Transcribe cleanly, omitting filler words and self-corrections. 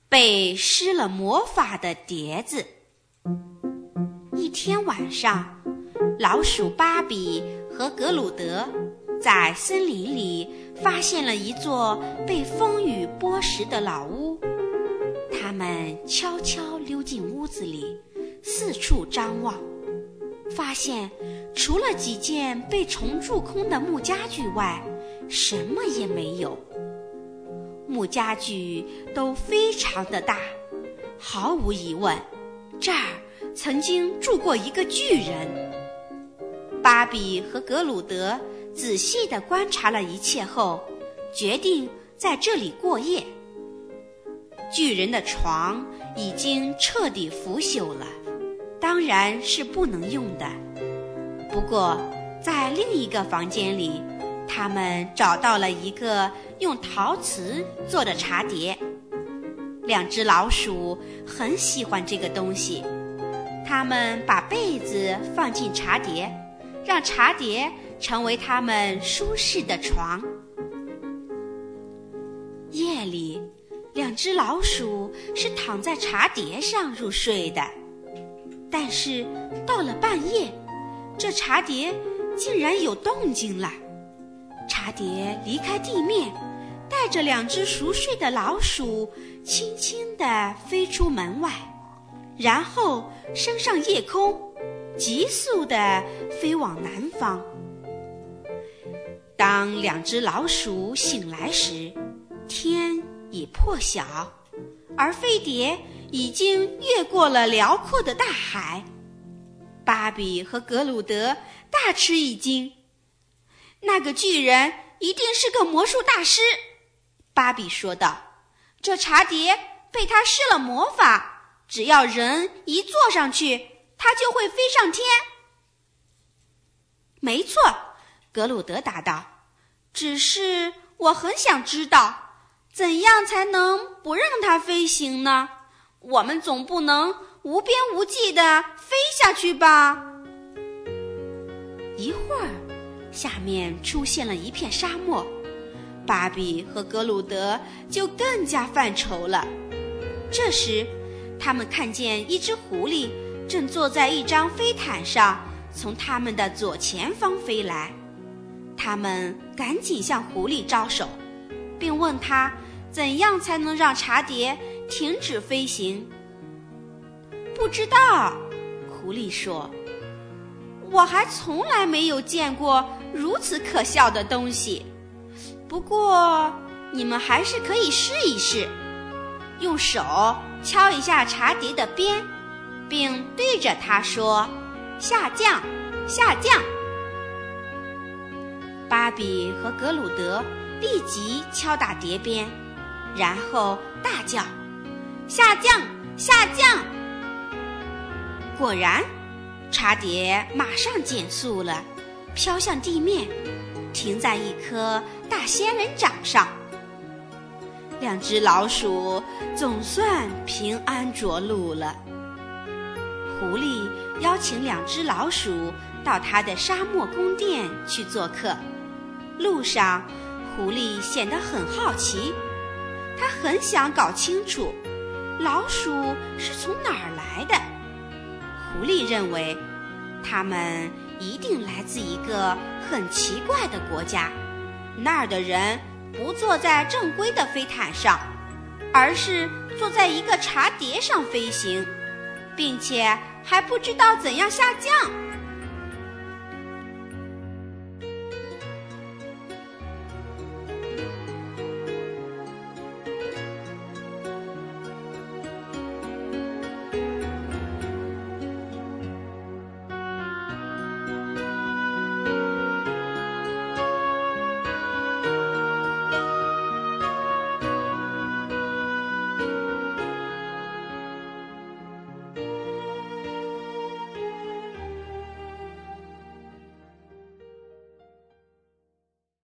被施了魔法的碟子。一天晚上，老鼠芭比和格鲁德在森林里发现了一座被风雨剥蚀的老屋。他们悄悄溜进屋子里，四处张望，发现除了几件被虫蛀空的木家具外，什么也没有。木家具都非常的大，毫无疑问，这儿曾经住过一个巨人。芭比和格鲁德仔细地观察了一切后，决定在这里过夜。巨人的床已经彻底腐朽了，当然是不能用的。不过在另一个房间里，他们找到了一个用陶瓷做的茶碟。两只老鼠很喜欢这个东西，他们把被子放进茶碟，让茶碟成为他们舒适的床。夜里，两只老鼠是躺在茶碟上入睡的，但是到了半夜，这茶碟竟然有动静了。茶碟离开地面，带着两只熟睡的老鼠轻轻地飞出门外，然后升上夜空，急速地飞往南方。当两只老鼠醒来时，天已破晓，而飞碟已经越过了辽阔的大海。芭比和格鲁德大吃一惊，那个巨人一定是个魔术大师，芭比说道，这茶碟被他施了魔法，只要人一坐上去，它就会飞上天。没错，格鲁德答道，只是我很想知道，怎样才能不让它飞行呢？我们总不能无边无际地飞下去吧？一会儿，下面出现了一片沙漠，芭比和格鲁德就更加犯愁了。这时，他们看见一只狐狸正坐在一张飞毯上，从他们的左前方飞来。他们赶紧向狐狸招手，并问他怎样才能让茶碟停止飞行。不知道，狐狸说，我还从来没有见过如此可笑的东西。不过你们还是可以试一试，用手敲一下茶碟的边，并对着它说，下降，下降。芭比和格鲁德立即敲打碟边，然后大叫，下降，下降。果然，茶碟马上减速了，飘向地面，停在一棵大仙人掌上。两只老鼠总算平安着陆了。狐狸邀请两只老鼠到他的沙漠宫殿去做客。路上，狐狸显得很好奇，他很想搞清楚老鼠是从哪儿来的。狐狸认为它们一定来自一个很奇怪的国家，那儿的人不坐在正规的飞毯上，而是坐在一个茶碟上飞行，并且还不知道怎样下降。